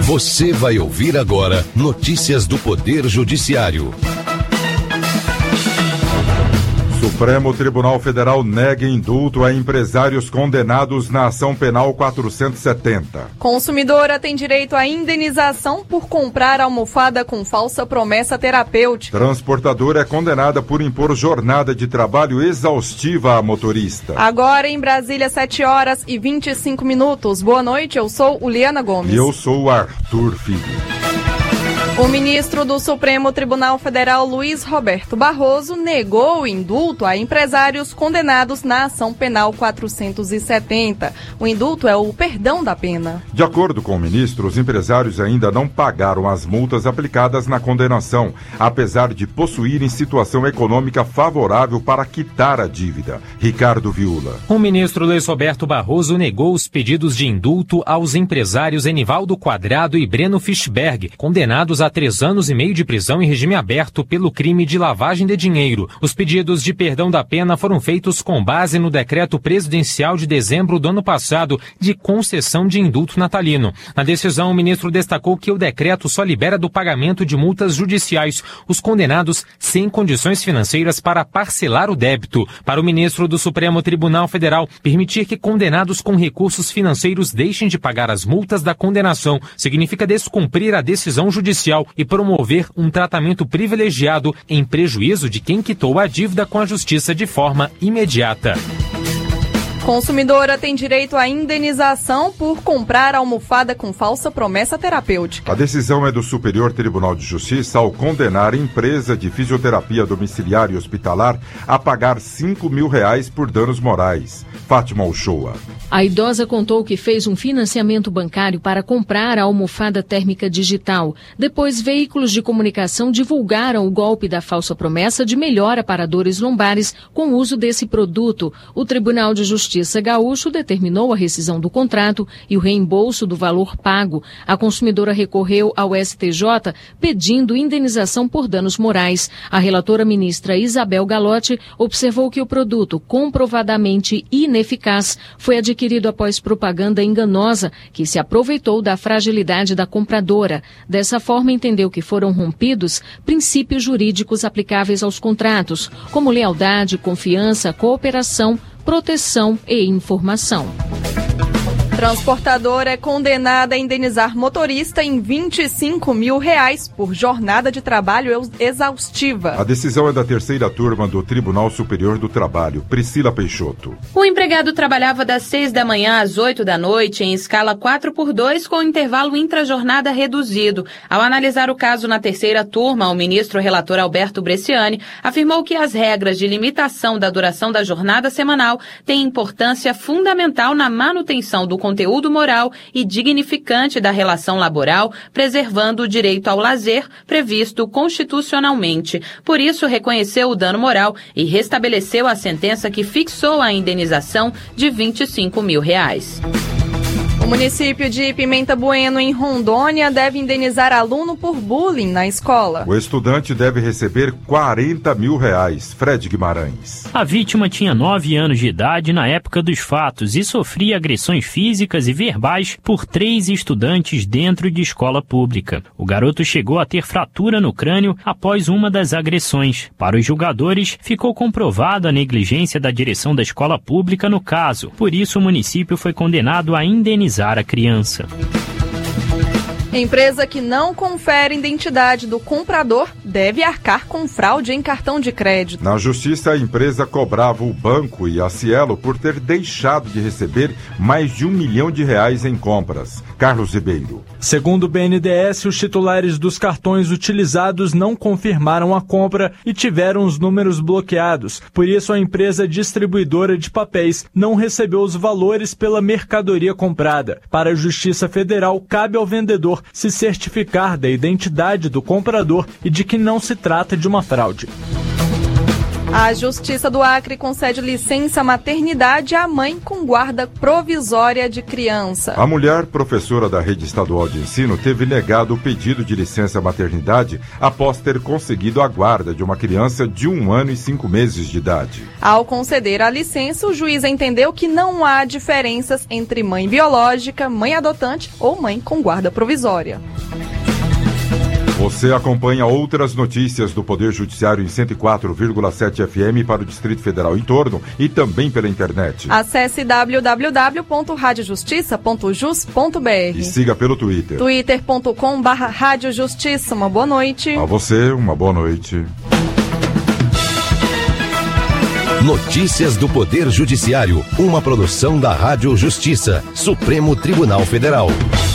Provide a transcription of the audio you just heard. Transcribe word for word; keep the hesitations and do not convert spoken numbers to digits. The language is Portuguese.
Você vai ouvir agora notícias do Poder Judiciário. Supremo Tribunal Federal nega indulto a empresários condenados na ação penal quatrocentos e setenta. Consumidora tem direito à indenização por comprar almofada com falsa promessa terapêutica. Transportadora é condenada por impor jornada de trabalho exaustiva à motorista. Agora em Brasília, sete horas e vinte e cinco minutos. Boa noite, eu sou Uliana Gomes. E eu sou o Arthur Filho. O ministro do Supremo Tribunal Federal, Luiz Roberto Barroso, negou o indulto a empresários condenados na ação penal quatrocentos e setenta. O indulto é o perdão da pena. De acordo com o ministro, os empresários ainda não pagaram as multas aplicadas na condenação, apesar de possuírem situação econômica favorável para quitar a dívida. Ricardo Viula. O ministro Luiz Roberto Barroso negou os pedidos de indulto aos empresários Enivaldo Quadrado e Breno Fischberg, condenados a três anos e meio de prisão em regime aberto pelo crime de lavagem de dinheiro. Os pedidos de perdão da pena foram feitos com base no decreto presidencial de dezembro do ano passado de concessão de indulto natalino. Na decisão, o ministro destacou que o decreto só libera do pagamento de multas judiciais os condenados sem condições financeiras para parcelar o débito. Para o ministro do Supremo Tribunal Federal, permitir que condenados com recursos financeiros deixem de pagar as multas da condenação significa descumprir a decisão judicial e promover um tratamento privilegiado em prejuízo de quem quitou a dívida com a justiça de forma imediata. Consumidora tem direito à indenização por comprar almofada com falsa promessa terapêutica. A decisão é do Superior Tribunal de Justiça ao condenar a empresa de fisioterapia domiciliar e hospitalar a pagar cinco mil reais por danos morais. Fátima Uchoa. A idosa contou que fez um financiamento bancário para comprar a almofada térmica digital. Depois, veículos de comunicação divulgaram o golpe da falsa promessa de melhora para dores lombares com o uso desse produto. O Tribunal de Justiça Gaúcho determinou a rescisão do contrato e o reembolso do valor pago. A consumidora recorreu ao S T J pedindo indenização por danos morais. A relatora ministra Isabel Galotti observou que o produto, comprovadamente ineficaz, foi adquirido após propaganda enganosa que se aproveitou da fragilidade da compradora. Dessa forma, entendeu que foram rompidos princípios jurídicos aplicáveis aos contratos, como lealdade, confiança, cooperação, proteção e informação. Transportadora é condenada a indenizar motorista em vinte e cinco mil reais por jornada de trabalho exaustiva. A decisão é da terceira turma do Tribunal Superior do Trabalho. Priscila Peixoto. O empregado trabalhava das seis da manhã às oito da noite em escala quatro por dois com intervalo intrajornada reduzido. Ao analisar o caso na terceira turma, o ministro relator Alberto Bresciani afirmou que as regras de limitação da duração da jornada semanal têm importância fundamental na manutenção do conteúdo moral e dignificante da relação laboral, preservando o direito ao lazer previsto constitucionalmente. Por isso, reconheceu o dano moral e restabeleceu a sentença que fixou a indenização de vinte e cinco mil reais. O município de Pimenta Bueno, em Rondônia, deve indenizar aluno por bullying na escola. O estudante deve receber quarenta mil reais. Fred Guimarães. A vítima tinha nove anos de idade na época dos fatos e sofria agressões físicas e verbais por três estudantes dentro de escola pública. O garoto chegou a ter fratura no crânio após uma das agressões. Para os julgadores, ficou comprovada a negligência da direção da escola pública no caso. Por isso, o município foi condenado a indenizar a criança. Empresa que não confere identidade do comprador deve arcar com fraude em cartão de crédito. Na justiça, a empresa cobrava o banco e a Cielo por ter deixado de receber mais de um milhão de reais em compras. Carlos Ribeiro. Segundo o B N D E S, os titulares dos cartões utilizados não confirmaram a compra e tiveram os números bloqueados. Por isso, a empresa distribuidora de papéis não recebeu os valores pela mercadoria comprada. Para a Justiça Federal, cabe ao vendedor se certificar da identidade do comprador e de que não se trata de uma fraude. A Justiça do Acre concede licença maternidade à mãe com guarda provisória de criança. A mulher, professora da rede estadual de ensino, teve negado o pedido de licença maternidade após ter conseguido a guarda de uma criança de um ano e cinco meses de idade. Ao conceder a licença, o juiz entendeu que não há diferenças entre mãe biológica, mãe adotante ou mãe com guarda provisória. Você acompanha outras notícias do Poder Judiciário em cento e quatro vírgula sete F M para o Distrito Federal em torno e também pela internet. Acesse w w w ponto rádio justiça ponto jus ponto b r e siga pelo Twitter. twitter ponto com barra rádio justiça. Uma boa noite. A você, uma boa noite. Notícias do Poder Judiciário, uma produção da Rádio Justiça, Supremo Tribunal Federal.